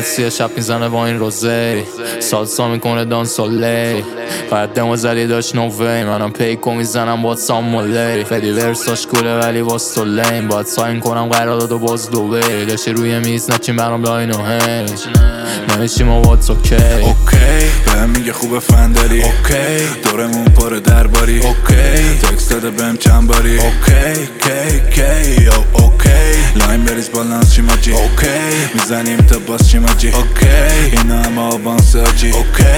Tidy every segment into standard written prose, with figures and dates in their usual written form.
تاکسی شب میزنه با این روزه سالسا میکنه دانسولی قدم و زلی داشت نووی منم پیکو میزنم با سامولی فدی ورساش کوله ولی باز تو لین باید ساین کنم قرارداد و باز دوبه داشتی روی میز نچین برام لاین و هیج نمیشیم و واتس اوکی بهم میگه خوب فن داری دورمون پر درباری تکس داده بهم چند باری لاین بریز بالانس چی ماجی میزنیم تا باز چی ماجی اینا همه آوانس آجی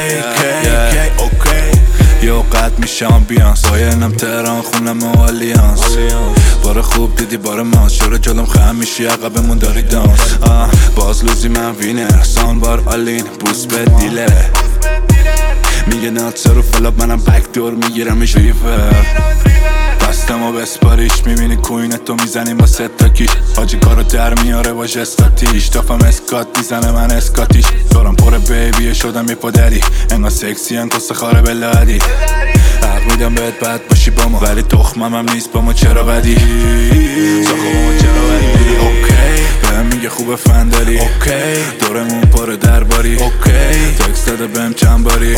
یو قد میشه آمبیانس باینم تهران خونم و آلیانس بار خوب دیدی بار ماست شروع جلوم خم میشی عقبمون داری دانس باز لوزی من وینر سان بار آلین بوس به دیله میگه ناتسر و فلاب منم بک دور میگیرمش ریفر بستم و بسپاریش میبینی کوینتو میزنیم با ستا کیش حاجی کارو در میاره با جستاتیش تافم اسکات میزنه من اسکاتیش دورم پر بیبیه شدم یه پادری انگا سکسی ان کس خاره بلادی حق میدم بهت بد باشی با ما ولی تخمم هم نیست با ما چرا بدی ساخو با ما چرا بدی بهم میگه خوب فن داری دورمون پر درباری تکس داده بهم چند باری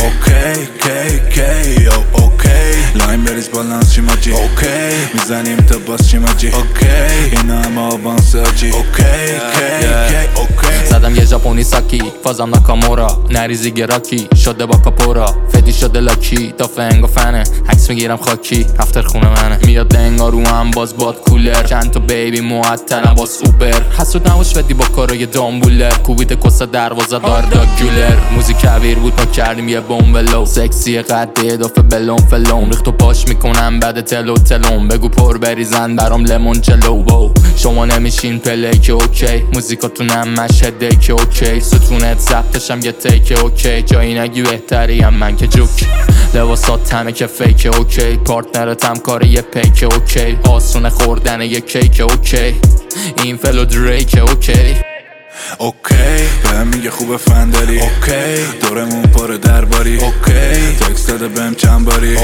لاین بریز بالانس چی ماجی میزنیم تا باز چی ماجی اینا همه آوانس آجی زدم یه ژاپنی ساکی فازم ناکامورا نریزی گراکی شده با کاپورا فدی شده لاکی تا فنگ و فنه عکس میگیرم خاکی رفتر خونه منه میاد دنگا رو هم باز باد کولر چند تا بیبی معطلم با سوپر حسود نباش فدی با کارای دامبولر کوبیت کسا دروازه دار دا گولر موزیک کبیر بود ما کردیم یه بومبلو سکسی قد اضافه بلوم فلوم ریختو پاش میکنم بعد تلو تلوم بگو پر بریزن برام لیمون جلو شما نمیشین پلی که اوکی موزیکاتونم مشهده که اوکی ستونت ضبطشم یه تیک اوکی جایی نگی بهتریم من که جوک لباسات همه که فیک اوکی پارتنرتم کار یه پیک اوکی آسونه خوردن یه کیک اوکی این فلو دریک اوکی بهم میگه خوب فن داری دورمون پر درباری تکس داده بهم چند باری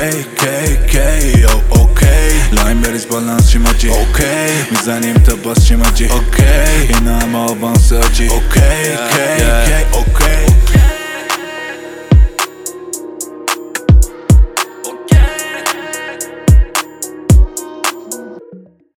لاین بریز بالانس چی ماجی میزنیم تا باز چی ماجی اینا همه آوانس آجی